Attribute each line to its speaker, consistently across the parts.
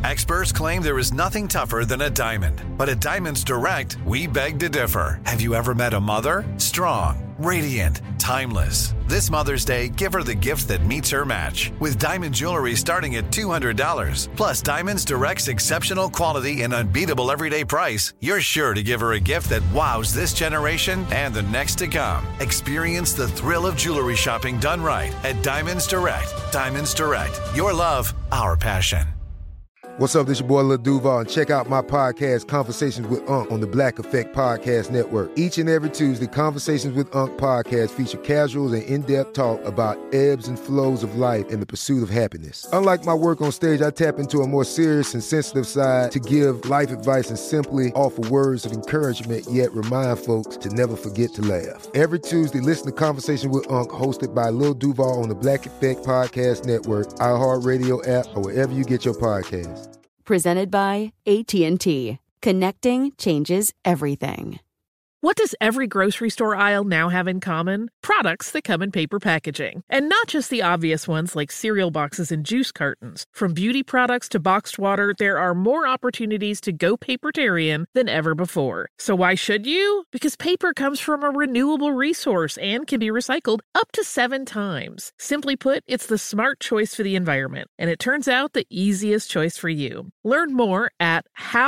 Speaker 1: Experts claim there is nothing tougher than a diamond. But at Diamonds Direct, we beg to differ. Have you ever met a mother? Strong, radiant, timeless. This Mother's Day, give her the gift that meets her match. With diamond jewelry starting at $200. Plus Diamonds Direct's exceptional quality and unbeatable everyday price, you're sure to give her a gift that wows this generation and the next to come. Experience the thrill of jewelry shopping done right at Diamonds Direct. Diamonds Direct. Your love, our passion.
Speaker 2: What's up, this your boy Lil Duval, and check out my podcast, Conversations with Unc, on the Black Effect Podcast Network. Each and every Tuesday, Conversations with Unc podcast feature casual and in-depth talk about ebbs and flows of life and the pursuit of happiness. Unlike my work on stage, I tap into a more serious and sensitive side to give life advice and simply offer words of encouragement, yet remind folks to never forget to laugh. Every Tuesday, listen to Conversations with Unc, hosted by Lil Duval on the Black Effect Podcast Network, iHeartRadio app, or wherever you get your podcasts.
Speaker 3: Presented by AT&T. Connecting changes everything.
Speaker 4: What does every grocery store aisle now have in common? Products that come in paper packaging. And not just the obvious ones like cereal boxes and juice cartons. From beauty products to boxed water, there are more opportunities to go papertarian than ever before. So why should you? Because paper comes from a renewable resource and can be recycled up to 7 times. Simply put, it's the smart choice for the environment. And it turns out the easiest choice for you. Learn more at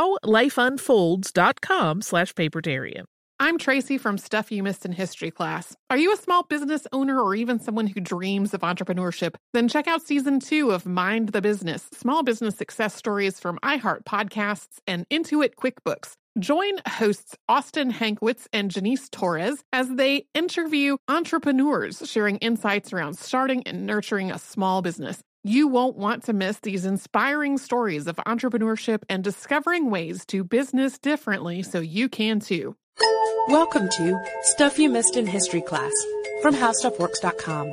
Speaker 4: howlifeunfolds.com/papertarian.
Speaker 5: I'm Tracy from Stuff You Missed in History class. Are you a small business owner or even someone who dreams of entrepreneurship? Then check out Season 2 of Mind the Business, Small Business Success Stories from iHeart Podcasts and Intuit QuickBooks. Join hosts Austin Hankwitz and Janice Torres as they interview entrepreneurs sharing insights around starting and nurturing a small business. You won't want to miss these inspiring stories of entrepreneurship and discovering ways to business differently so you can too.
Speaker 6: Welcome to Stuff You Missed in History class from HowStuffWorks.com.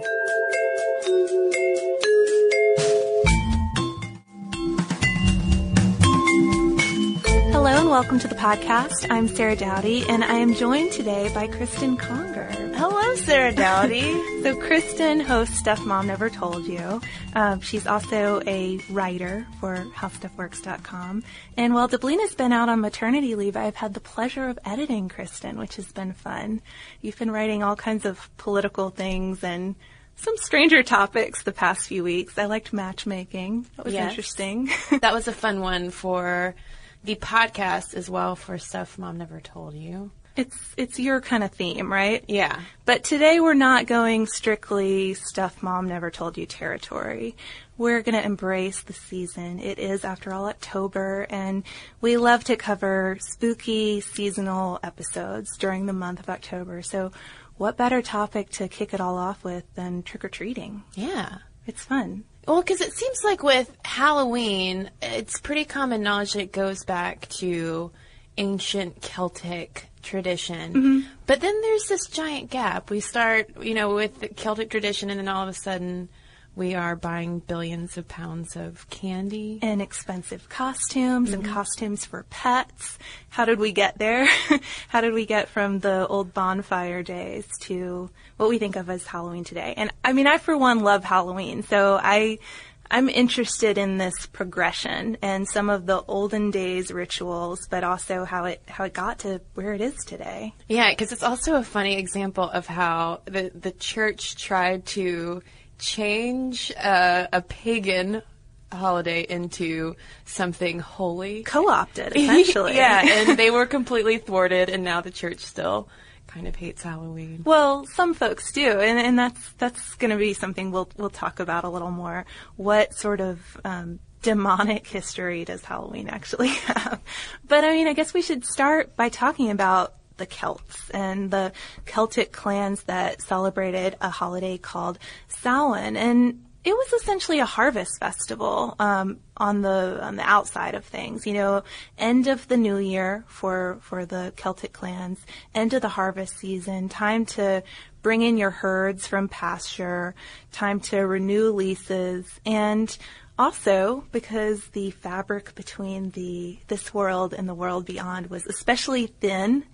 Speaker 7: Hello and welcome to the podcast. I'm Sarah Dowdy, and I am joined today by Kristen Conger.
Speaker 8: Hello, Sarah Dowdy.
Speaker 7: So Kristen hosts Stuff Mom Never Told You. She's also a writer for HowStuffWorks.com. And while Deblina's been out on maternity leave, I've had the pleasure of editing Kristen, which has been fun. You've been writing all kinds of political things and some stranger topics the past few weeks. I liked matchmaking. That was interesting.
Speaker 8: That was a fun one for the podcast as well, for Stuff Mom Never Told You.
Speaker 7: It's your kind of theme, right?
Speaker 8: Yeah.
Speaker 7: But today we're not going strictly Stuff Mom Never Told You territory. We're going to embrace the season. It is, after all, October, and we love to cover spooky seasonal episodes during the month of October. So what better topic to kick it all off with than trick-or-treating?
Speaker 8: Yeah.
Speaker 7: It's fun.
Speaker 8: Well, because it seems like with Halloween, it's pretty common knowledge that it goes back to ancient Celtic tradition. Mm-hmm. But then there's this giant gap. We start, with the Celtic tradition, and then all of a sudden we are buying billions of pounds of candy.
Speaker 7: And expensive costumes, mm-hmm. and costumes for pets. How did we get there? How did we get from the old bonfire days to what we think of as Halloween today? And I for one love Halloween, so I'm interested in this progression and some of the olden days rituals, but also how it got to where it is today.
Speaker 8: Yeah, because it's also a funny example of how the church tried to change a pagan holiday into something holy.
Speaker 7: Co-opted, essentially.
Speaker 8: Yeah, and they were completely thwarted, and now the church still kind of hates Halloween.
Speaker 7: Well, some folks do, and that's going to be something we'll talk about a little more. What sort of demonic history does Halloween actually have? But I guess we should start by talking about the Celts and the Celtic clans that celebrated a holiday called Samhain, and it was essentially a harvest festival on the outside of things. End of the new year for the Celtic clans, end of the harvest season, time to bring in your herds from pasture, time to renew leases, and also because the fabric between this world and the world beyond was especially thin,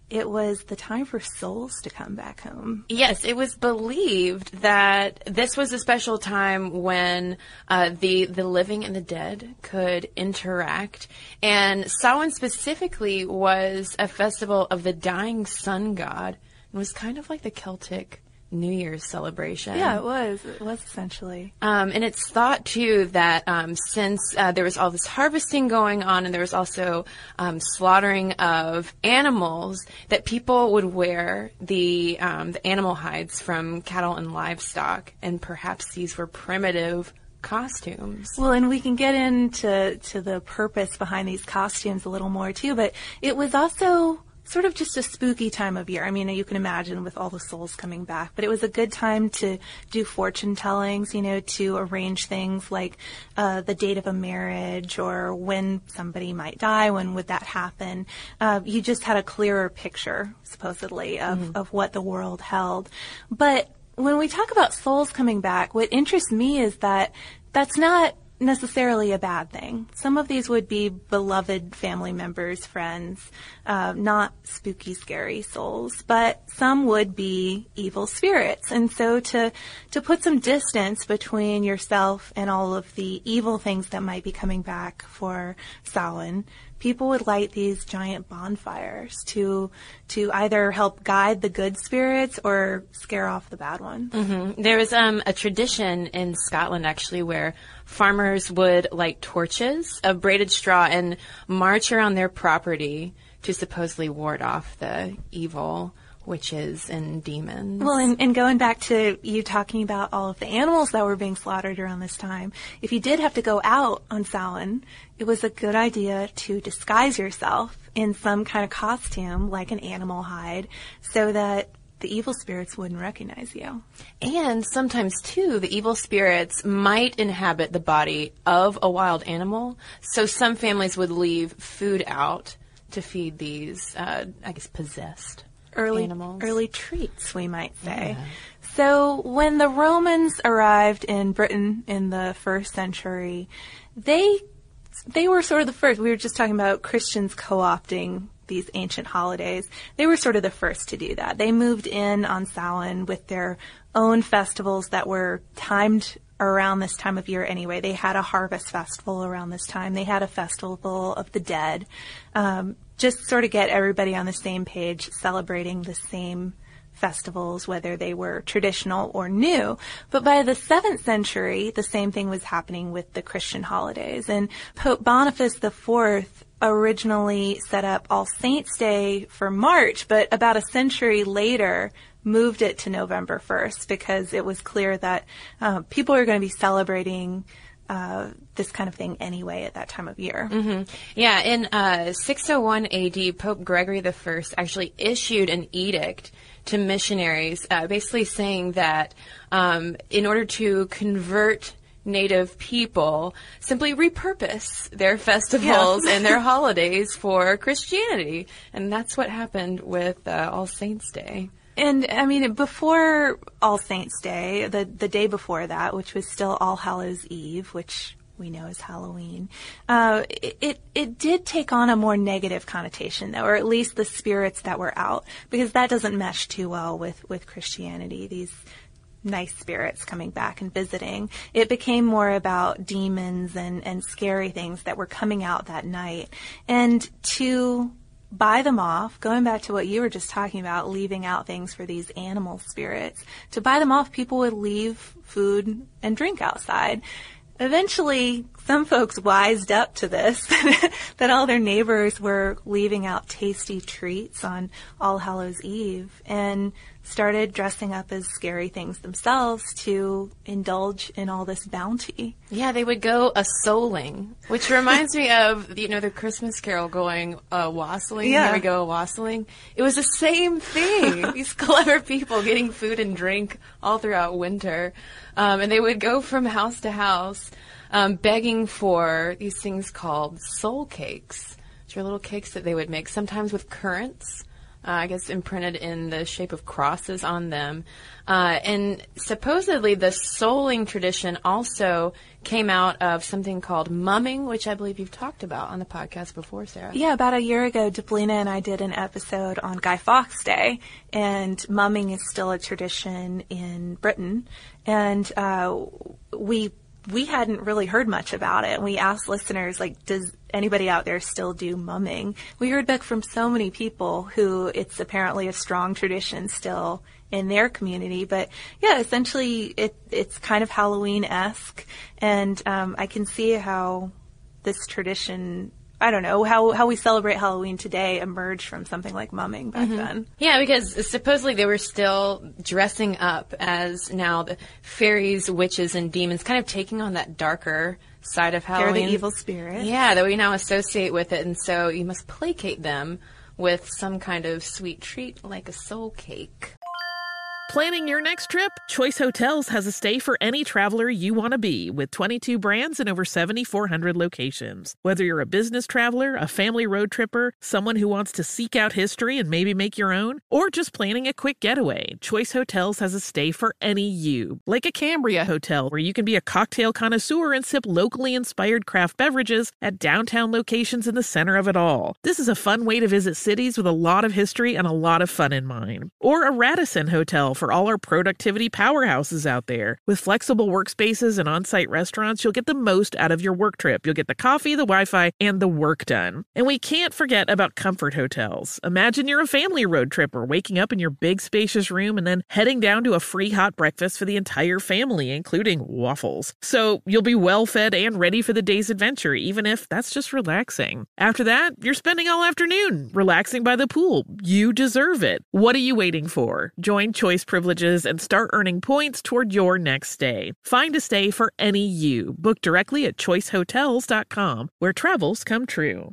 Speaker 7: it was the time for souls to come back home.
Speaker 8: Yes, it was believed that this was a special time when the living and the dead could interact. And Samhain specifically was a festival of the dying sun god. It was kind of like the Celtic New Year's celebration.
Speaker 7: Yeah, it was. It was essentially.
Speaker 8: And it's thought, too, that since there was all this harvesting going on and there was also slaughtering of animals, that people would wear the animal hides from cattle and livestock, and perhaps these were primitive costumes.
Speaker 7: Well, and we can get into the purpose behind these costumes a little more, too, but it was also sort of just a spooky time of year. I mean, you can imagine with all the souls coming back, but it was a good time to do fortune tellings, to arrange things like the date of a marriage or when somebody might die, when would that happen. You just had a clearer picture, supposedly, of what the world held. But when we talk about souls coming back, what interests me is that that's not necessarily a bad thing. Some of these would be beloved family members, friends, not spooky, scary souls, but some would be evil spirits. And so to put some distance between yourself and all of the evil things that might be coming back for Samhain, people would light these giant bonfires to either help guide the good spirits or scare off the bad ones.
Speaker 8: Mm-hmm. There was a tradition in Scotland, actually, where farmers would light torches of braided straw and march around their property to supposedly ward off the evil witches and demons.
Speaker 7: Well, and going back to you talking about all of the animals that were being slaughtered around this time, if you did have to go out on Samhain, it was a good idea to disguise yourself in some kind of costume, like an animal hide, so that the evil spirits wouldn't recognize you.
Speaker 8: And sometimes, too, the evil spirits might inhabit the body of a wild animal. So some families would leave food out to feed these, possessed animals. Early
Speaker 7: treats, we might say. Yeah. So when the Romans arrived in Britain in the 1st century, they were sort of the first. We were just talking about Christians co-opting these ancient holidays. They were sort of the first to do that. They moved in on Samhain with their own festivals that were timed around this time of year anyway. They had a harvest festival around this time. They had a festival of the dead. Just sort of get everybody on the same page, celebrating the same festivals, whether they were traditional or new. But by the 7th century, the same thing was happening with the Christian holidays. And Pope Boniface IV originally set up All Saints' Day for March, but about a century later moved it to November 1st because it was clear that people are going to be celebrating this kind of thing anyway at that time of year.
Speaker 8: Mm-hmm. Yeah, in 601 AD, Pope Gregory I actually issued an edict to missionaries, basically saying that in order to convert Native people, simply repurpose their festivals and their holidays for Christianity. And that's what happened with All Saints' Day.
Speaker 7: And, I mean, before All Saints' Day, the day before that, which was still All Hallows' Eve, which we know as Halloween, it did take on a more negative connotation, though, or at least the spirits that were out, because that doesn't mesh too well with Christianity, these nice spirits coming back and visiting. It became more about demons and scary things that were coming out that night. And to buy them off, going back to what you were just talking about, leaving out things for these animal spirits, to buy them off, people would leave food and drink outside. Eventually, some folks wised up to this, that all their neighbors were leaving out tasty treats on All Hallows' Eve and started dressing up as scary things themselves to indulge in all this bounty.
Speaker 8: Yeah, they would go a-souling, which reminds me of, the Christmas Carol going wassailing.
Speaker 7: Yeah.
Speaker 8: Here we go wassailing. It was the same thing. These clever people getting food and drink all throughout winter. And they would go from house to house begging for these things called soul cakes, which are little cakes that they would make, sometimes with currants. I guess imprinted in the shape of crosses on them. And supposedly the souling tradition also came out of something called mumming, which I believe you've talked about on the podcast before, Sarah.
Speaker 7: Yeah, about a year ago, Deblina and I did an episode on Guy Fawkes Day, and mumming is still a tradition in Britain. And we hadn't really heard much about it. And we asked listeners, like, does anybody out there still do mumming? We heard back from so many people who it's apparently a strong tradition still in their community. But yeah, essentially it's kind of Halloween-esque. And I can see how this tradition, I don't know, how we celebrate Halloween today emerged from something like mumming back then.
Speaker 8: Yeah, because supposedly they were still dressing up as now the fairies, witches, and demons, kind of taking on that darker side of Halloween.
Speaker 7: They're the evil spirit.
Speaker 8: Yeah, that we now associate with it, and so you must placate them with some kind of sweet treat like a soul cake.
Speaker 4: Planning your next trip? Choice Hotels has a stay for any traveler you want to be, with 22 brands and over 7,400 locations. Whether you're a business traveler, a family road tripper, someone who wants to seek out history and maybe make your own, or just planning a quick getaway, Choice Hotels has a stay for any you. Like a Cambria Hotel, where you can be a cocktail connoisseur and sip locally inspired craft beverages at downtown locations in the center of it all. This is a fun way to visit cities with a lot of history and a lot of fun in mind. Or a Radisson Hotel for all our productivity powerhouses out there. With flexible workspaces and on-site restaurants, you'll get the most out of your work trip. You'll get the coffee, the Wi-Fi, and the work done. And we can't forget about Comfort Hotels. Imagine you're a family road tripper, waking up in your big spacious room and then heading down to a free hot breakfast for the entire family, including waffles. So you'll be well fed and ready for the day's adventure, even if that's just relaxing. After that, you're spending all afternoon relaxing by the pool. You deserve it. What are you waiting for? Join Choice Privileges and start earning points toward your next stay. Find a stay for any you. Book directly at choicehotels.com, where travels come true.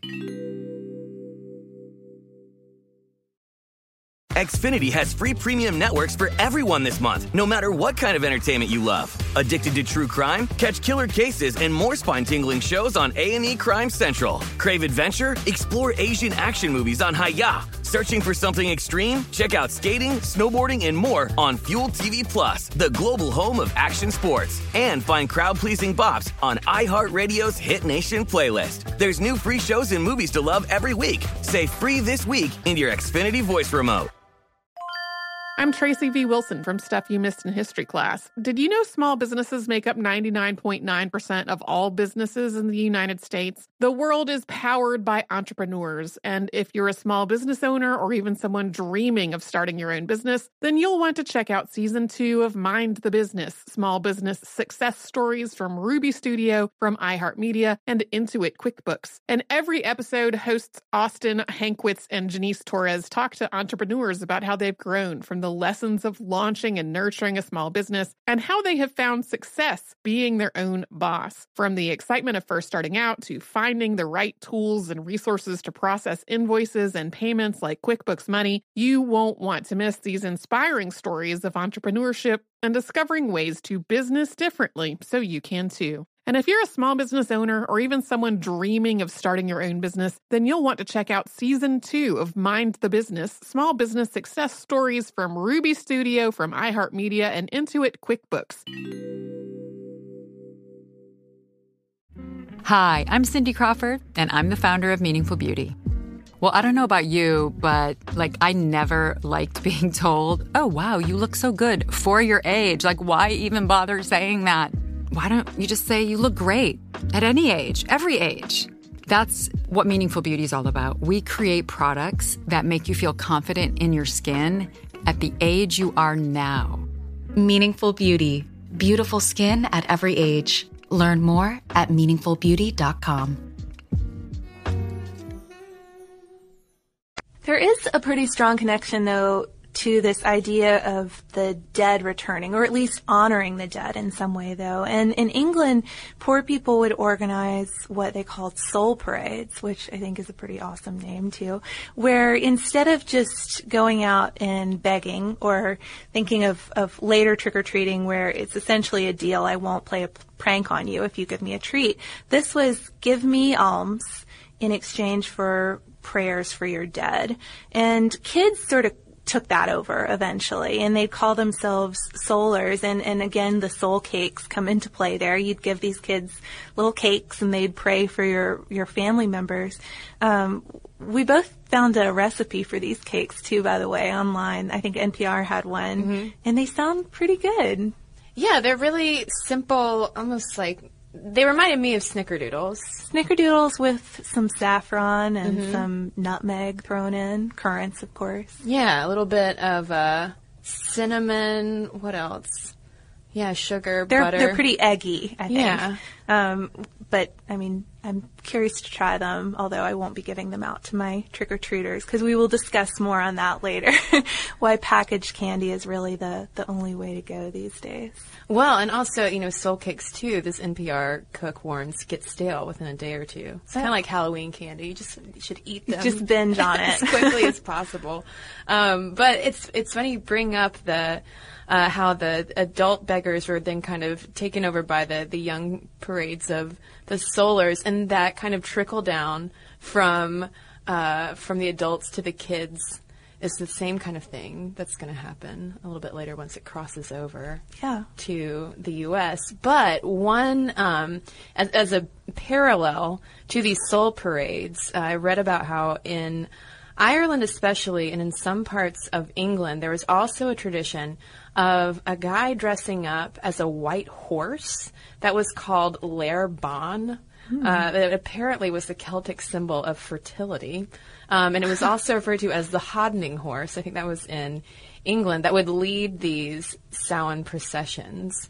Speaker 9: Xfinity has free premium networks for everyone this month, no matter what kind of entertainment you love. Addicted to true crime? Catch killer cases and more spine-tingling shows on A&E Crime Central. Crave adventure? Explore Asian action movies on Hi-Ya. Searching for something extreme? Check out skating, snowboarding, and more on Fuel TV Plus, the global home of action sports. And find crowd-pleasing bops on iHeartRadio's Hit Nation playlist. There's new free shows and movies to love every week. Say free this week in your Xfinity voice remote.
Speaker 5: I'm Tracy V. Wilson from Stuff You Missed in History Class. Did you know small businesses make up 99.9% of all businesses in the United States? The world is powered by entrepreneurs, and if you're a small business owner or even someone dreaming of starting your own business, then you'll want to check out Season 2 of Mind the Business, Small Business Success Stories from Ruby Studio, from iHeartMedia, and Intuit QuickBooks. And every episode, hosts Austin Hankwitz and Janice Torres talk to entrepreneurs about how they've grown from the lessons of launching and nurturing a small business and how they have found success being their own boss. From the excitement of first starting out to finding the right tools and resources to process invoices and payments like QuickBooks Money, you won't want to miss these inspiring stories of entrepreneurship and discovering ways to business differently so you can too. And if you're a small business owner or even someone dreaming of starting your own business, then you'll want to check out Season 2 of Mind the Business, Small Business Success Stories from Ruby Studio, from iHeartMedia, and Intuit QuickBooks.
Speaker 10: Hi, I'm Cindy Crawford, and I'm the founder of Meaningful Beauty. Well, I don't know about you, but, I never liked being told, oh, wow, you look so good for your age. Why even bother saying that? Why don't you just say you look great at any age, every age? That's what Meaningful Beauty is all about. We create products that make you feel confident in your skin at the age you are now.
Speaker 11: Meaningful Beauty. Beautiful skin at every age. Learn more at meaningfulbeauty.com.
Speaker 7: There is a pretty strong connection, though, to this idea of the dead returning, or at least honoring the dead in some way, though. And in England, poor people would organize what they called soul parades, which I think is a pretty awesome name, too, where instead of just going out and begging or thinking of later trick-or-treating where it's essentially a deal, I won't play a prank on you if you give me a treat, this was give me alms in exchange for prayers for your dead. And kids sort of took that over eventually, and they'd call themselves soulers. And again, the soul cakes come into play there. You'd give these kids little cakes, and they'd pray for your family members. We both found a recipe for these cakes, too, by the way, online. I think NPR had one, and they sound pretty good.
Speaker 8: Yeah, they're really simple, almost like, they reminded me of snickerdoodles.
Speaker 7: Snickerdoodles with some saffron and some nutmeg thrown in. Currants, of course.
Speaker 8: Yeah, a little bit of cinnamon. What else? Yeah, sugar, butter.
Speaker 7: They're pretty eggy, I think.
Speaker 8: Yeah.
Speaker 7: But, I mean, I'm curious to try them, although I won't be giving them out to my trick-or-treaters, because we will discuss more on that later, why packaged candy is really the only way to go these days.
Speaker 8: Well, and also, soul cakes, too. This NPR cook warns get stale within a day or two. It's kind of like Halloween candy. You should eat them.
Speaker 7: Just binge on it.
Speaker 8: as quickly as possible. But it's funny you bring up how the adult beggars were then kind of taken over by the young parades of the soulers, and that kind of trickle down from the adults to the kids is the same kind of thing that's going to happen a little bit later once it crosses over to the U.S. But one, as a parallel to these soul parades, I read about how in Ireland especially, and in some parts of England, there was also a tradition of a guy dressing up as a white horse that was called Lair Bon. That apparently was the Celtic symbol of fertility. And it was also referred to as the Hoddening horse. I think that was in England, that would lead these Samhain processions.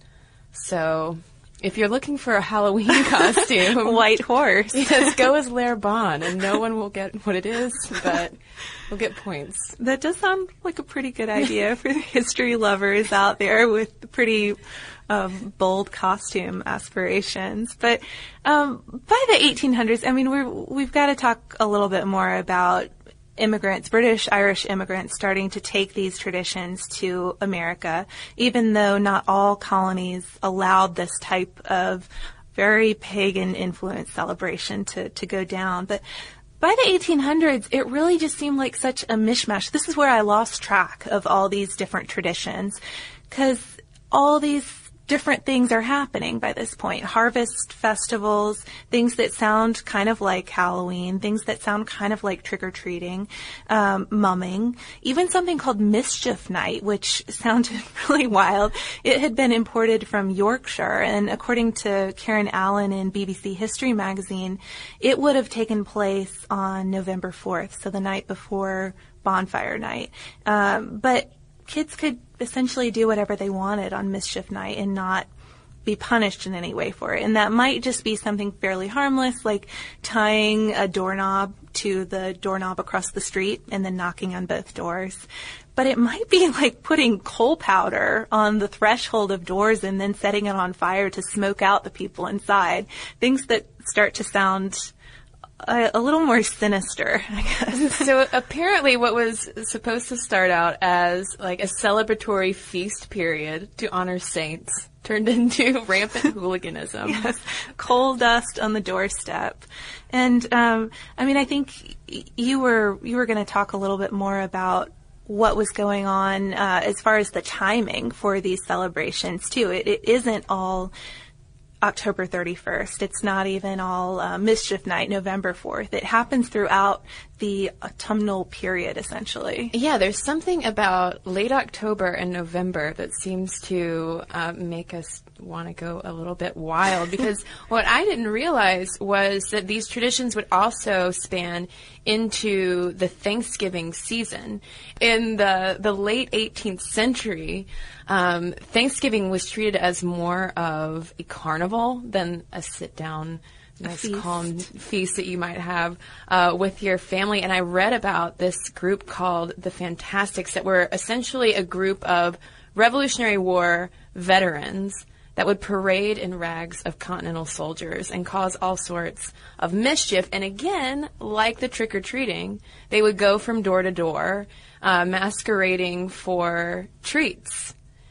Speaker 8: So if you're looking for a Halloween costume,
Speaker 7: white horse,
Speaker 8: yes, go as Lair Bon, and no one will get what it is, but we'll get points.
Speaker 7: That does sound like a pretty good idea for the history lovers out there with pretty bold costume aspirations. But by the 1800s, I mean, we've got to talk a little bit more about immigrants, British Irish immigrants, starting to take these traditions to America, even though not all colonies allowed this type of very pagan influence celebration to go down. But by the 1800s, it really just seemed like such a mishmash. This is where I lost track of all these different traditions, because all these different things are happening by this point. Harvest festivals, things that sound kind of like Halloween, things that sound kind of like trick-or-treating, mumming, even something called Mischief Night, which sounded really wild. It had been imported from Yorkshire, and according to Karen Allen in BBC History magazine, it would have taken place on November 4th, so the night before Bonfire Night. But kids could essentially do whatever they wanted on Mischief Night and not be punished in any way for it. And that might just be something fairly harmless, like tying a doorknob to the doorknob across the street and then knocking on both doors. But it might be like putting coal powder on the threshold of doors and then setting it on fire to smoke out the people inside. Things that start to sound a little more sinister, I guess.
Speaker 8: So apparently what was supposed to start out as like a celebratory feast period to honor saints turned into rampant hooliganism.
Speaker 7: Yes, coal dust on the doorstep. And I mean, I think you were going to talk a little bit more about what was going on as far as the timing for these celebrations too. It isn't all October 31st. It's not even all Mischief Night, November 4th. It happens throughout the autumnal period, essentially.
Speaker 8: Yeah, there's something about late October and November that seems to make us want to go a little bit wild, because what I didn't realize was that these traditions would also span into the Thanksgiving season. In the late 18th century, Thanksgiving was treated as more of a carnival than a sit-down, nice, calm feast that you might have with your family. And I read about this group called the Fantastics that were essentially a group of Revolutionary War veterans that would parade in rags of Continental soldiers and cause all sorts of mischief. And again, like the trick-or-treating, they would go from door to door, masquerading for treats.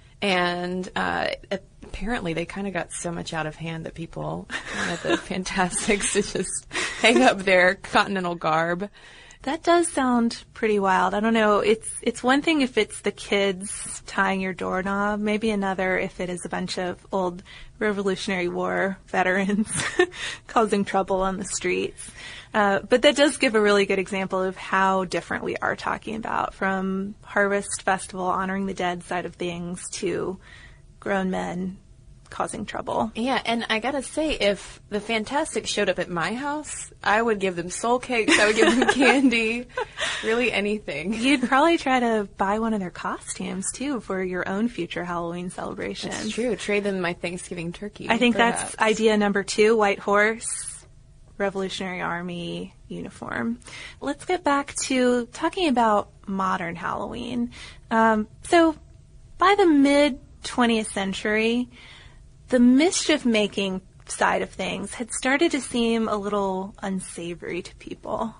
Speaker 8: And apparently they kind of got so much out of hand that people wanted the Fantastics to just hang up their Continental garb
Speaker 7: That does sound pretty wild. I don't know. It's one thing if it's the kids tying your doorknob, maybe another if it is a bunch of old Revolutionary War veterans causing trouble on the streets. But that does give a really good example of how different we are talking about, from Harvest Festival, honoring the dead side of things, to grown men causing trouble.
Speaker 8: Yeah, and I gotta say, if the Fantastics showed up at my house, I would give them soul cakes, I would give them candy, really anything.
Speaker 7: You'd probably try to buy one of their costumes, too, for your own future Halloween celebration.
Speaker 8: That's true. Trade them my Thanksgiving turkey.
Speaker 7: I think
Speaker 8: perhaps.
Speaker 7: That's idea number 2, white horse, Revolutionary Army uniform. Let's get back to talking about modern Halloween. So by the mid-20th century, the mischief-making side of things had started to seem a little unsavory to people.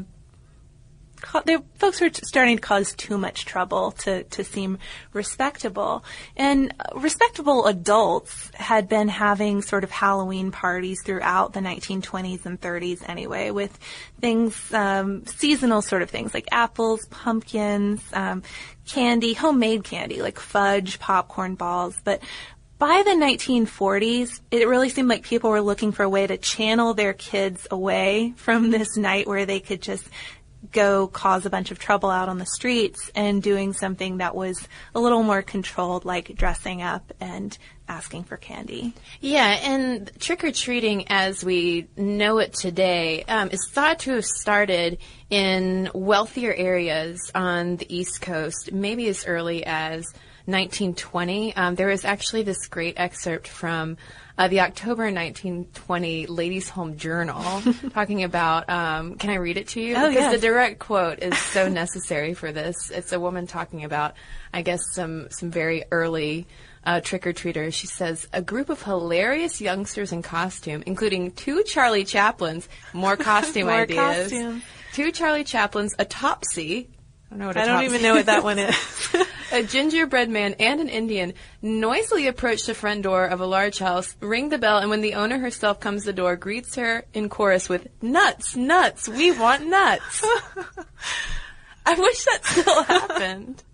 Speaker 7: Folks were starting to cause too much trouble to seem respectable. And respectable adults had been having sort of Halloween parties throughout the 1920s and 30s anyway, with things, seasonal sort of things like apples, pumpkins, candy, homemade candy like fudge, popcorn balls. But by the 1940s, it really seemed like people were looking for a way to channel their kids away from this night where they could just go cause a bunch of trouble out on the streets, and doing something that was a little more controlled, like dressing up and asking for candy.
Speaker 8: Yeah, and trick-or-treating as we know it today is thought to have started in wealthier areas on the East Coast, maybe as early as 1920. There was actually this great excerpt from the October 1920 Ladies' Home Journal talking about, can I read it to you?
Speaker 7: Oh,
Speaker 8: because
Speaker 7: yes.
Speaker 8: the direct quote is so necessary for this. It's a woman talking about, I guess, some very early trick-or-treaters. She says, a group of hilarious youngsters in costume, including 2 Charlie Chaplins, more costume
Speaker 7: More
Speaker 8: ideas,
Speaker 7: costume.
Speaker 8: 2 Charlie Chaplins, a Topsy.
Speaker 7: I don't even know what that one is.
Speaker 8: A gingerbread man and an Indian noisily approach the front door of a large house, ring the bell, and when the owner herself comes to the door, greets her in chorus with, nuts, nuts, we want nuts. I wish that still happened.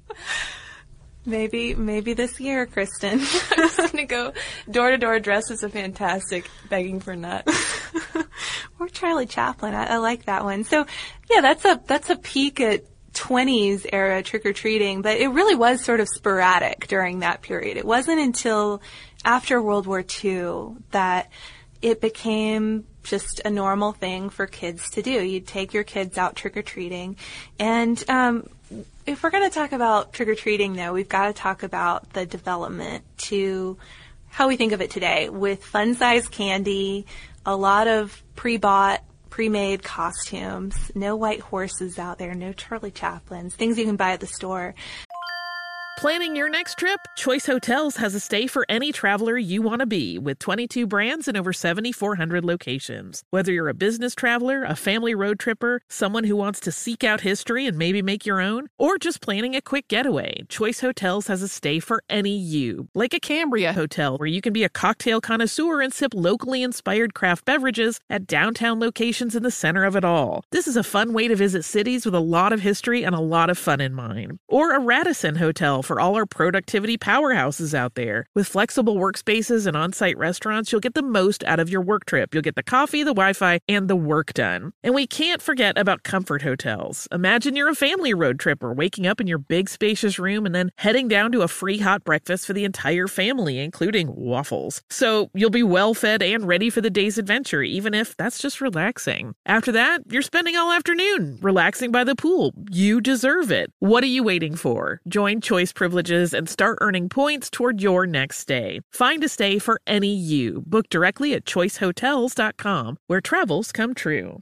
Speaker 7: Maybe this year, Kristen.
Speaker 8: I'm just going to go door to door dressed as a Fantastic, begging for nuts.
Speaker 7: Or Charlie Chaplin. I like that one. So, yeah, that's a peek at 20s era trick-or-treating, but it really was sort of sporadic during that period. It wasn't until after World War II that it became just a normal thing for kids to do. You'd take your kids out trick-or-treating. And if we're going to talk about trick-or-treating, though, we've got to talk about the development to how we think of it today, with fun-sized candy, a lot of pre-bought, pre-made costumes, no white horses out there, no Charlie Chaplins, things you can buy at the store.
Speaker 4: Planning your next trip? Choice Hotels has a stay for any traveler you want to be, with 22 brands and over 7,400 locations. Whether you're a business traveler, a family road tripper, someone who wants to seek out history and maybe make your own, or just planning a quick getaway, Choice Hotels has a stay for any you. Like a Cambria Hotel, where you can be a cocktail connoisseur and sip locally inspired craft beverages at downtown locations in the center of it all. This is a fun way to visit cities with a lot of history and a lot of fun in mind. Or a Radisson Hotel, for all our productivity powerhouses out there. With flexible workspaces and on-site restaurants, you'll get the most out of your work trip. You'll get the coffee, the Wi-Fi, and the work done. And we can't forget about Comfort Hotels. Imagine you're a family road tripper, waking up in your big spacious room and then heading down to a free hot breakfast for the entire family, including waffles. So you'll be well fed and ready for the day's adventure, even if that's just relaxing. After that, you're spending all afternoon relaxing by the pool. You deserve it. What are you waiting for? Join Choice Privileges and start earning points toward your next stay. Find a stay for any you. Book directly at choicehotels.com, where travels come true.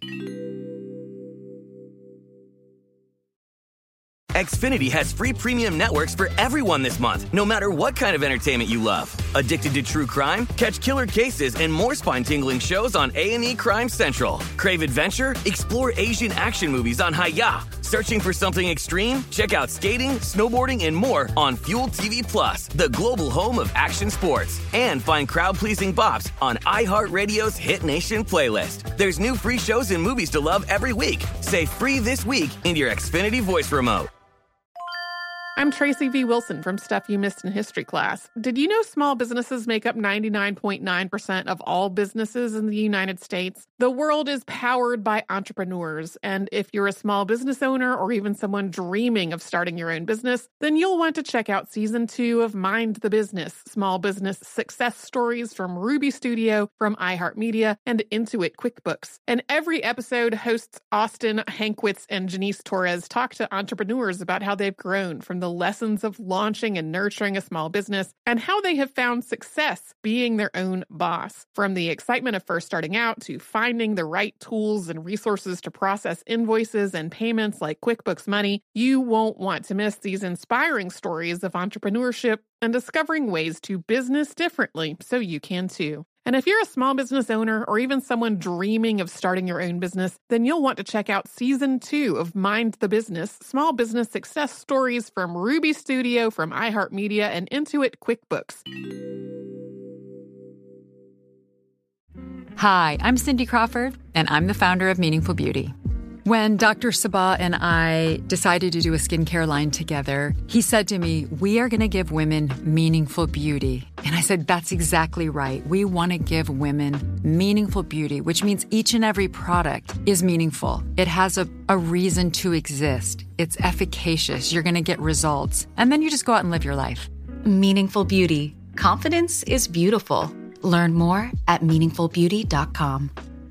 Speaker 9: Xfinity has free premium networks for everyone this month, no matter what kind of entertainment you love. Addicted to true crime? Catch killer cases and more spine-tingling shows on A&E Crime Central. Crave adventure? Explore Asian action movies on Hi-YAH. Searching for something extreme? Check out skating, snowboarding, and more on Fuel TV Plus, the global home of action sports. And find crowd-pleasing bops on iHeartRadio's Hit Nation playlist. There's new free shows and movies to love every week. Say free this week in your Xfinity voice remote.
Speaker 5: I'm Tracy V. Wilson from Stuff You Missed in History Class. Did you know small businesses make up 99.9% of all businesses in the United States? The world is powered by entrepreneurs, and if you're a small business owner or even someone dreaming of starting your own business, then you'll want to check out Season 2 of Mind the Business, Small Business Success Stories from Ruby Studio, from iHeartMedia, and Intuit QuickBooks. And every episode, hosts Austin Hankwitz and Janice Torres talk to entrepreneurs about how they've grown from the lessons of launching and nurturing a small business and how they have found success being their own boss. From the excitement of first starting out to finding the right tools and resources to process invoices and payments like QuickBooks Money, you won't want to miss these inspiring stories of entrepreneurship and discovering ways to business differently so you can too. And if you're a small business owner or even someone dreaming of starting your own business, then you'll want to check out Season 2 of Mind the Business, Small Business Success Stories from Ruby Studio, from iHeartMedia, and Intuit QuickBooks.
Speaker 10: Hi, I'm Cindy Crawford, and I'm the founder of Meaningful Beauty. When Dr. Sabah and I decided to do a skincare line together, he said to me, we are going to give women meaningful beauty. And I said, that's exactly right. We want to give women meaningful beauty, which means each and every product is meaningful. It has a reason to exist. It's efficacious. You're going to get results. And then you just go out and live your life.
Speaker 11: Meaningful Beauty. Confidence is beautiful. Learn more at meaningfulbeauty.com.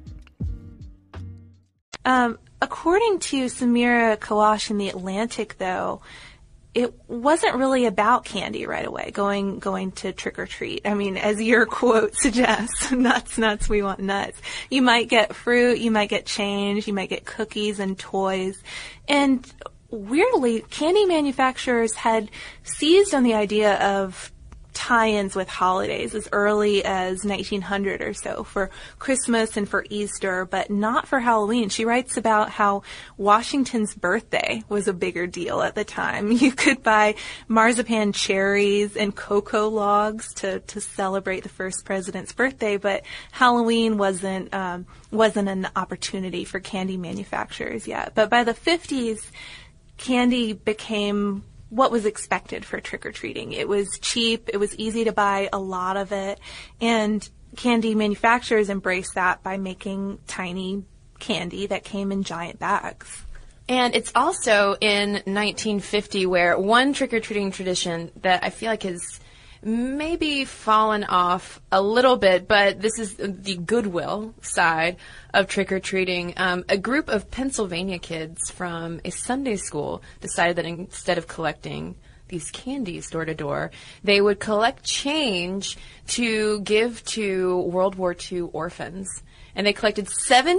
Speaker 7: According to Samira Kawash in The Atlantic, though, it wasn't really about candy right away, going to trick or treat. I mean, as your quote suggests, nuts, we want nuts. You might get fruit, you might get change, you might get cookies and toys. And weirdly, candy manufacturers had seized on the idea of tie-ins with holidays as early as 1900 or so for Christmas and for Easter, but not for Halloween. She writes about how Washington's birthday was a bigger deal at the time. You could buy marzipan cherries and cocoa logs to celebrate the first president's birthday, but Halloween wasn't an opportunity for candy manufacturers yet. But by the 50s, candy became what was expected for trick-or-treating. It was cheap, it was easy to buy a lot of it, and candy manufacturers embraced that by making tiny candy that came in giant bags.
Speaker 8: And it's also in 1950 where one trick-or-treating tradition that I feel like has maybe fallen off a little bit, but this is the goodwill side of trick-or-treating. A group of Pennsylvania kids from a Sunday school decided that instead of collecting these candies door to door, they would collect change to give to World War II orphans. And they collected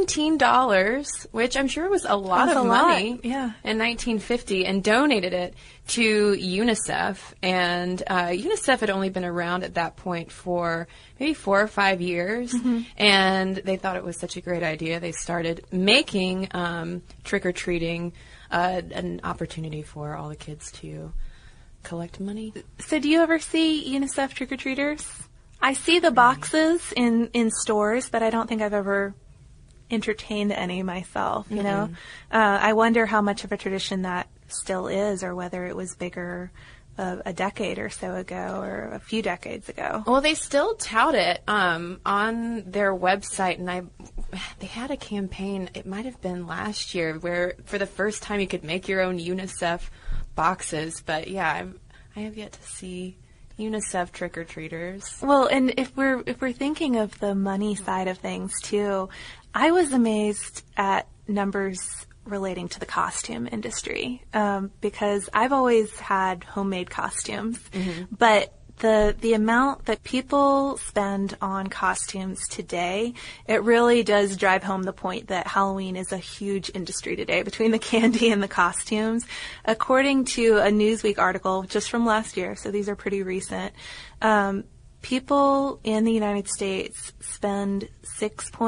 Speaker 8: $17, which I'm sure was a lot of money in 1950, and donated it to UNICEF. And UNICEF had only been around at that point for maybe 4 or 5 years. Mm-hmm. And they thought it was such a great idea. They started making trick-or-treating an opportunity for all the kids to collect money.
Speaker 7: So do you ever see UNICEF trick-or-treaters? I see the boxes in stores, but I don't think I've ever entertained any myself, you know? I wonder how much of a tradition that still is, or whether it was bigger a decade or so ago, or a few decades ago.
Speaker 8: Well, they still tout it on their website, and they had a campaign, it might have been last year, where for the first time you could make your own UNICEF boxes. But yeah, I have yet to see UNICEF trick-or-treaters.
Speaker 7: Well, and if we're thinking of the money side of things too, I was amazed at numbers relating to the costume industry, because I've always had homemade costumes, but the amount that people spend on costumes today, it really does drive home the point that Halloween is a huge industry today between the candy and the costumes. According to a Newsweek article just from last year, so these are pretty recent, people in the United States spend $6.8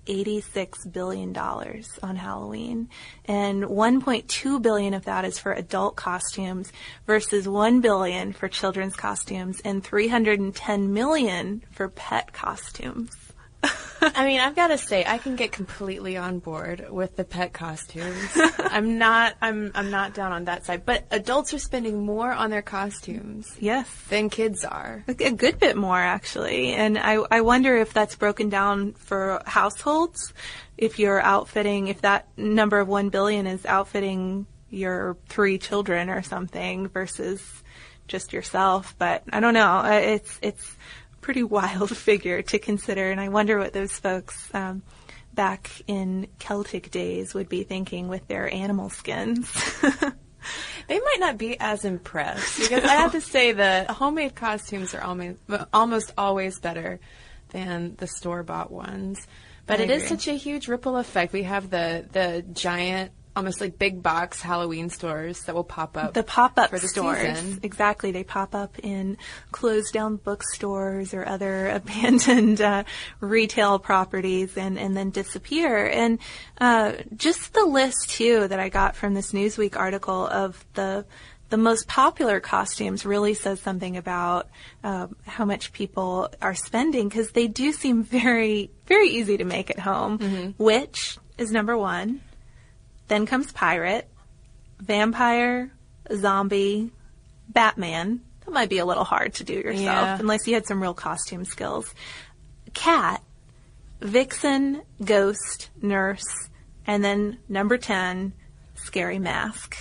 Speaker 7: $86 billion on Halloween, and $1.2 billion of that is for adult costumes versus $1 billion for children's costumes and $310 million for pet costumes.
Speaker 8: I mean, I've got to say, I can get completely on board with the pet costumes. I'm not down on that side. But adults are spending more on their costumes,
Speaker 7: yes,
Speaker 8: than kids are.
Speaker 7: A good bit more, actually. And I wonder if that's broken down for households. If that number of 1 billion is outfitting your 3 children or something versus just yourself. But I don't know. It's pretty wild figure to consider, and I wonder what those folks back in Celtic days would be thinking with their animal skins.
Speaker 8: They might not be as impressed, because I have to say the homemade costumes are almost always better than the store-bought ones. But it is such a huge ripple effect. We have the giant, almost like big box Halloween stores that will pop up.
Speaker 7: The pop-up
Speaker 8: for the
Speaker 7: stores.
Speaker 8: season.
Speaker 7: Exactly. They pop up in closed down bookstores or other abandoned retail properties and then disappear. And just the list, too, that I got from this Newsweek article of the most popular costumes really says something about how much people are spending, because they do seem very, very easy to make at home. Mm-hmm. Witch is number 1. Then comes pirate, vampire, zombie, Batman. That might be a little hard to do yourself, unless you had some real costume skills. Cat, vixen, ghost, nurse, and then number 10, scary mask.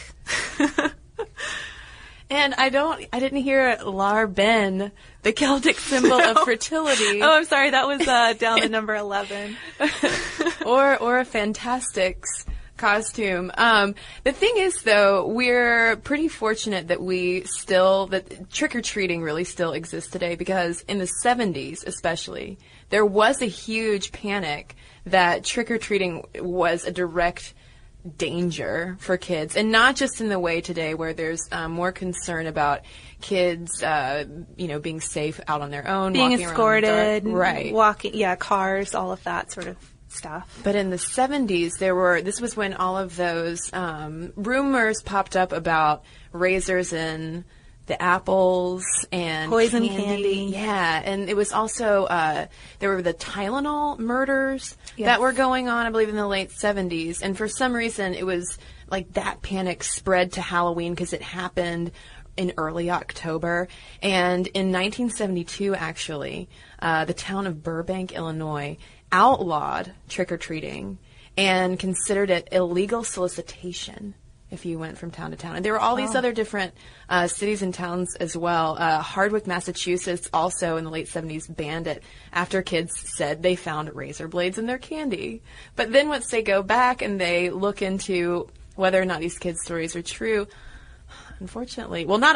Speaker 8: And I didn't hear Lar Ben, the Celtic symbol of fertility.
Speaker 7: Oh, I'm sorry, that was down to number 11.
Speaker 8: or a Fantastics costume. The thing is, though, we're pretty fortunate that trick-or-treating really still exists today, because in the 70s especially, there was a huge panic that trick-or-treating was a direct danger for kids, and not just in the way today where there's more concern about kids, being safe out on their own,
Speaker 7: being
Speaker 8: walking
Speaker 7: escorted,
Speaker 8: right?
Speaker 7: Walking, cars, all of that sort of stuff.
Speaker 8: But in the 70s, this was when all of those rumors popped up about razors in the apples and
Speaker 7: poison candy.
Speaker 8: Yeah, and it was also there were the Tylenol murders that were going on, I believe, in the late 70s. And for some reason, it was like that panic spread to Halloween because it happened in early October. And in 1972, actually, the town of Burbank, Illinois, outlawed trick-or-treating and considered it illegal solicitation if you went from town to town. And there were all these other different cities and towns as well. Hardwick, Massachusetts, also in the late 70s, banned it after kids said they found razor blades in their candy. But then once they go back and they look into whether or not these kids' stories are true, fortunately for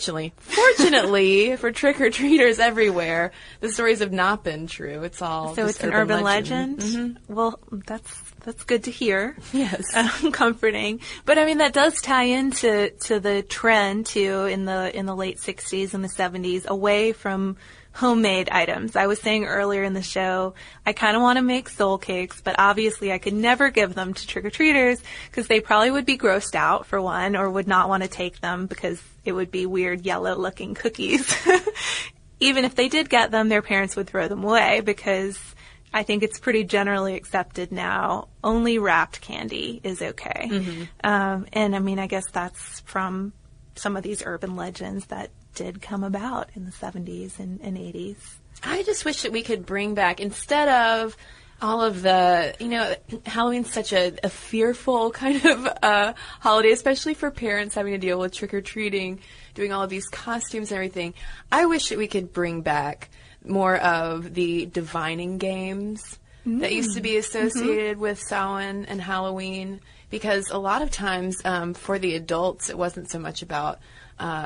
Speaker 8: trick-or-treaters everywhere, the stories have not been true. It's all
Speaker 7: so it's an urban legend.
Speaker 8: Mm-hmm.
Speaker 7: Well, that's good to hear.
Speaker 8: Yes,
Speaker 7: comforting. But I mean, that does tie into the trend too in the late 60s and the 70s away from homemade items. I was saying earlier in the show, I kind of want to make soul cakes, but obviously I could never give them to trick-or-treaters because they probably would be grossed out, for one, or would not want to take them because it would be weird yellow-looking cookies. Even if they did get them, their parents would throw them away because I think it's pretty generally accepted now. Only wrapped candy is okay. Mm-hmm. And I mean, I guess that's from some of these urban legends that did come about in the 70s and 80s.
Speaker 8: I just wish that we could bring back, instead of all of the, Halloween's such a fearful kind of holiday, especially for parents having to deal with trick-or-treating, doing all of these costumes and everything. I wish that we could bring back more of the divining games that used to be associated with Samhain and Halloween, because a lot of times for the adults, it wasn't so much about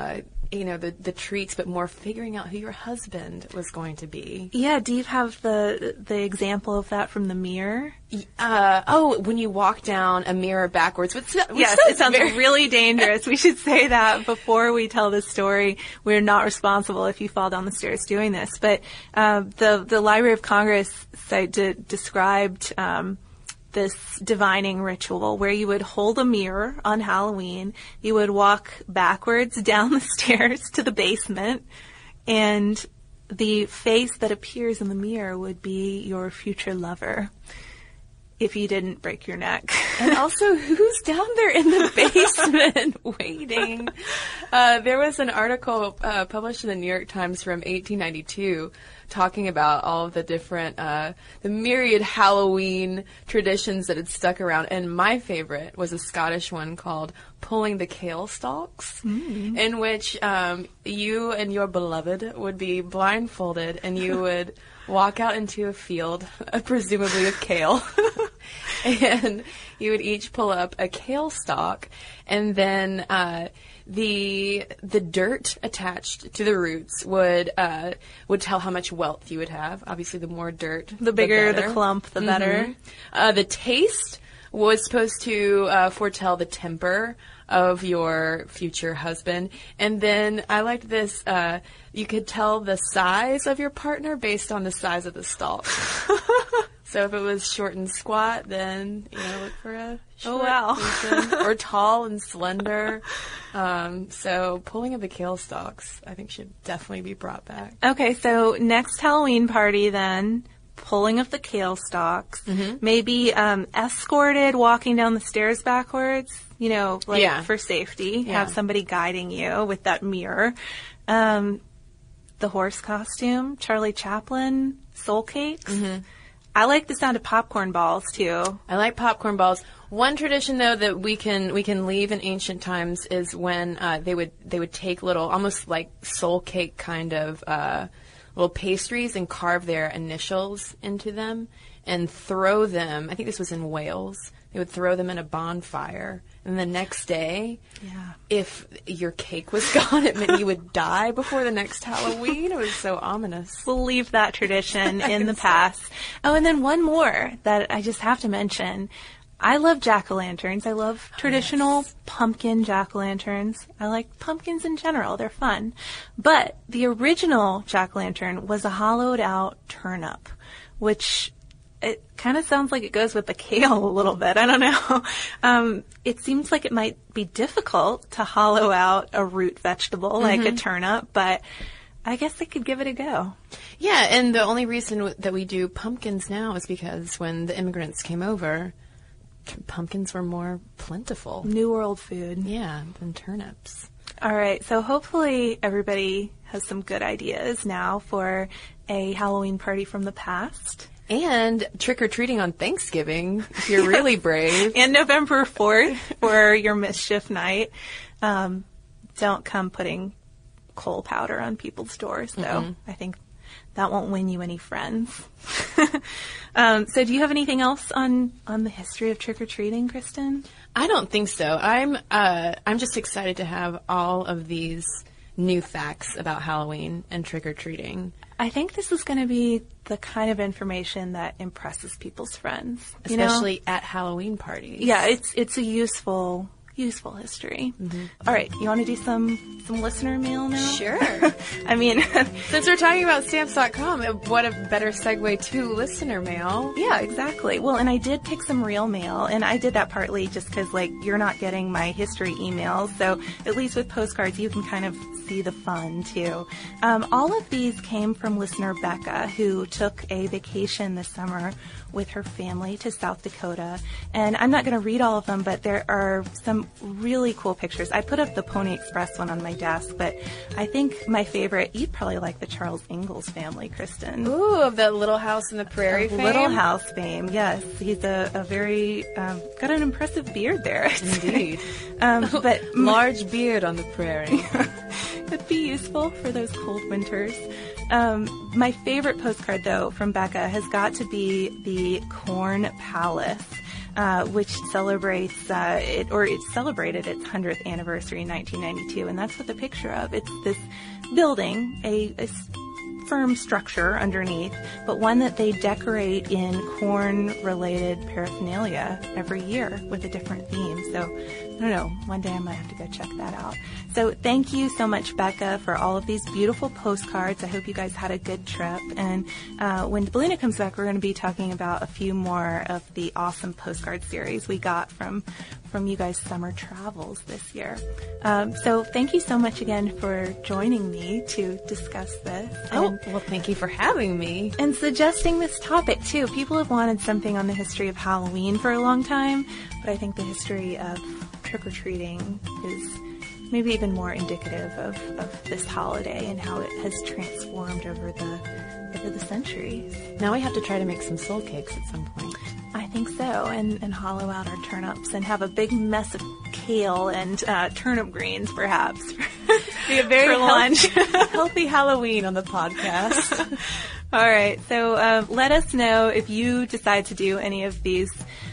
Speaker 8: the treats, but more figuring out who your husband was going to be.
Speaker 7: Yeah, do you have the example of that from the mirror?
Speaker 8: When you walk down a mirror backwards.
Speaker 7: Yes, it sounds really dangerous. We should say that before we tell this story. We're not responsible if you fall down the stairs doing this. But the Library of Congress described this divining ritual where you would hold a mirror on Halloween, you would walk backwards down the stairs to the basement, and the face that appears in the mirror would be your future lover. If you didn't break your neck.
Speaker 8: And also, who's down there in the basement waiting? There was an article published in the New York Times from 1892 talking about all of the different, the myriad Halloween traditions that had stuck around. And my favorite was a Scottish one called Pulling the Kale Stalks, in which you and your beloved would be blindfolded and you would walk out into a field, presumably of kale, and you would each pull up a kale stalk, and then the dirt attached to the roots would tell how much wealth you would have. Obviously, the more dirt,
Speaker 7: the bigger the clump, the better.
Speaker 8: The taste was supposed to foretell the temper of your future husband. And then I liked this, you could tell the size of your partner based on the size of the stalk. So if it was short and squat, then, look for a short person, or tall and slender. So pulling of the kale stalks, I think, should definitely be brought back.
Speaker 7: Okay, so next Halloween party then, pulling of the kale stalks, maybe escorted, walking down the stairs backwards, for safety, have somebody guiding you with that mirror. The horse costume, Charlie Chaplin, soul cakes. I like the sound of popcorn balls too.
Speaker 8: I like popcorn balls. One tradition though that we can leave in ancient times is when they would take little, almost like soul cake kind of little pastries and carve their initials into them and throw them. I think this was in Wales. They would throw them in a bonfire, and the next day, if your cake was gone, it meant you would die before the next Halloween. It was so ominous.
Speaker 7: We'll leave that tradition in the past. Oh, and then one more that I just have to mention. I love jack-o'-lanterns. I love traditional pumpkin jack-o'-lanterns. I like pumpkins in general. They're fun. But the original jack-o'-lantern was a hollowed-out turnip, which it kind of sounds like it goes with the kale a little bit. I don't know. It seems like it might be difficult to hollow out a root vegetable like a turnip, but I guess they could give it a go.
Speaker 8: Yeah, and the only reason that we do pumpkins now is because when the immigrants came over, pumpkins were more plentiful.
Speaker 7: New World food.
Speaker 8: Yeah, than turnips.
Speaker 7: All right, so hopefully everybody has some good ideas now for a Halloween party from the past.
Speaker 8: And trick-or-treating on Thanksgiving, if you're really brave.
Speaker 7: And November 4th for your mischief night. Don't come putting coal powder on people's doors, though. I think that won't win you any friends. So do you have anything else on the history of trick-or-treating, Kristen?
Speaker 8: I don't think so. I'm just excited to have all of these new facts about Halloween and trick-or-treating.
Speaker 7: I think this is going to be the kind of information that impresses people's friends.
Speaker 8: Especially at Halloween parties.
Speaker 7: Yeah, it's a useful history. All right, you want to do some listener mail now?
Speaker 8: Sure.
Speaker 7: I mean,
Speaker 8: since we're talking about Stamps.com, what a better segue to listener mail.
Speaker 7: Yeah, exactly. Well, and I did pick some real mail, and I did that partly just because, you're not getting my history emails, so at least with postcards, you can kind of see the fun, too. All of these came from listener Becca, who took a vacation this summer with her family to South Dakota. And I'm not going to read all of them, but there are some really cool pictures. I put up the Pony Express one on my desk, but I think my favorite, you'd probably like the Charles Ingalls family, Kristen.
Speaker 8: Ooh, of the Little House on the Prairie fame?
Speaker 7: Little House fame, yes. He's a very, got an impressive beard there.
Speaker 8: Indeed.
Speaker 7: But
Speaker 8: large beard on the prairie.
Speaker 7: It'd be useful for those cold winters. My favorite postcard, though, from Becca has got to be the Corn Palace. which celebrates it celebrated its 100th anniversary in 1992, and that's what the picture of. It's this building, a firm structure underneath, but one that they decorate in corn-related paraphernalia every year with a different theme. So, I don't know, one day I might have to go check that out. So thank you so much, Becca, for all of these beautiful postcards. I hope you guys had a good trip. And when Belina comes back, we're going to be talking about a few more of the awesome postcard series we got from you guys' summer travels this year. So thank you so much again for joining me to discuss this.
Speaker 8: Well, thank you for having me.
Speaker 7: And suggesting this topic, too. People have wanted something on the history of Halloween for a long time, but I think the history of trick-or-treating is maybe even more indicative of this holiday and how it has transformed over the centuries.
Speaker 8: Now we have to try to make some soul cakes at some point.
Speaker 7: I think so, and hollow out our turnips and have a big mess of kale and turnip greens, perhaps. Be a very
Speaker 8: healthy Halloween on the podcast.
Speaker 7: All right, so let us know if you decide to do any of these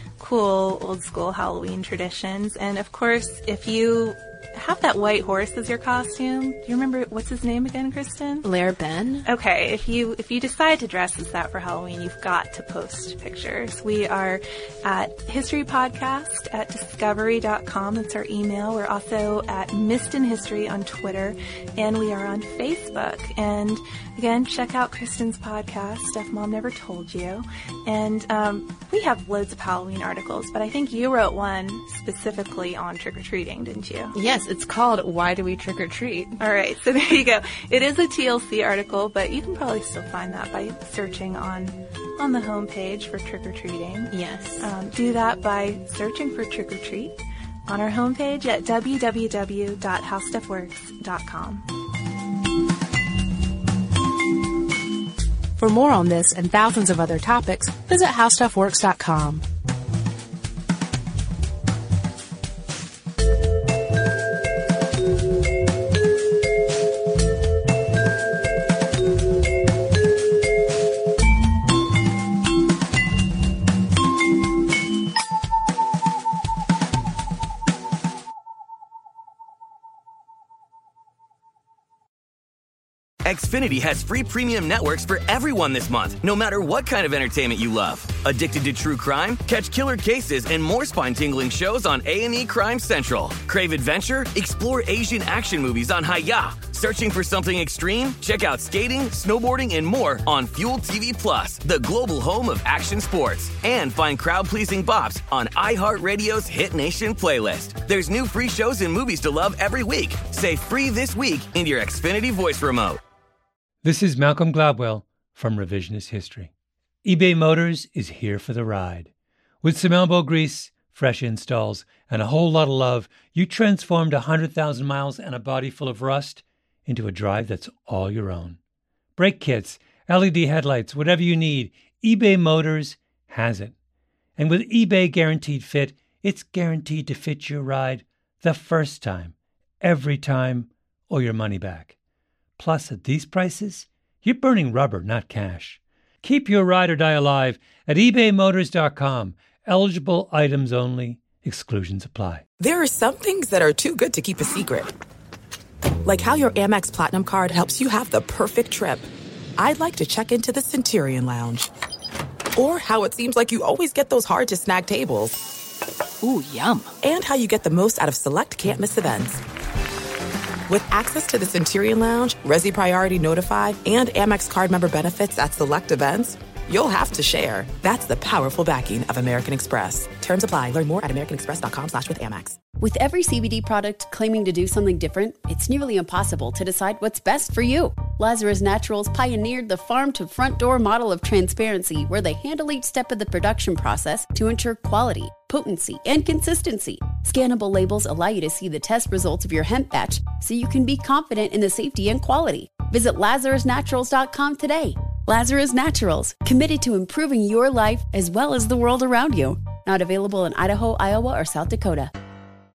Speaker 7: cool old school Halloween traditions, and of course, if you have that white horse as your costume. Do you remember what's his name again, Kristen?
Speaker 8: Lair Ben.
Speaker 7: Okay, if you decide to dress as that for Halloween, you've got to post pictures. We are at History Podcast at discovery.com. That's our email. We're also at Missed in History on Twitter, and we are on Facebook. And again, check out Kristen's podcast, Stuff Mom Never Told You. And we have loads of Halloween articles, but I think you wrote one specifically on trick-or-treating, didn't you?
Speaker 8: Yes, it's called Why Do We Trick or Treat?
Speaker 7: All right, so there you go. It is a TLC article, but you can probably still find that by searching on the homepage for trick-or-treating.
Speaker 8: Yes.
Speaker 7: Do that by searching for trick-or-treat on our homepage at www.howstuffworks.com.
Speaker 6: For more on this and thousands of other topics, visit howstuffworks.com.
Speaker 9: Xfinity has free premium networks for everyone this month, no matter what kind of entertainment you love. Addicted to true crime? Catch killer cases and more spine-tingling shows on A&E Crime Central. Crave adventure? Explore Asian action movies on Hi-Ya. Searching for something extreme? Check out skating, snowboarding, and more on Fuel TV Plus, the global home of action sports. And find crowd-pleasing bops on iHeartRadio's Hit Nation playlist. There's new free shows and movies to love every week. Say free this week in your Xfinity voice remote.
Speaker 12: This is Malcolm Gladwell from Revisionist History. eBay Motors is here for the ride. With some elbow grease, fresh installs, and a whole lot of love, you transformed 100,000 miles and a body full of rust into a drive that's all your own. Brake kits, LED headlights, whatever you need, eBay Motors has it. And with eBay Guaranteed Fit, it's guaranteed to fit your ride the first time, every time, or your money back. Plus, at these prices, you're burning rubber, not cash. Keep your ride or die alive at ebaymotors.com. Eligible items only. Exclusions apply.
Speaker 13: There are some things that are too good to keep a secret. Like how your Amex Platinum card helps you have the perfect trip. I'd like to check into the Centurion Lounge. Or how it seems like you always get those hard-to-snag tables.
Speaker 6: Ooh, yum.
Speaker 13: And how you get the most out of select can't-miss events. With access to the Centurion Lounge, Resi Priority Notify, and Amex card member benefits at select events, you'll have to share. That's the powerful backing of American Express. Terms apply. Learn more at americanexpress.com/withAmex.
Speaker 14: With every CBD product claiming to do something different, it's nearly impossible to decide what's best for you. Lazarus Naturals pioneered the farm-to-front-door model of transparency, where they handle each step of the production process to ensure quality, potency, and consistency. Scannable labels allow you to see the test results of your hemp batch, so you can be confident in the safety and quality. Visit LazarusNaturals.com today. Lazarus Naturals, committed to improving your life as well as the world around you. Not available in Idaho, Iowa, or South Dakota.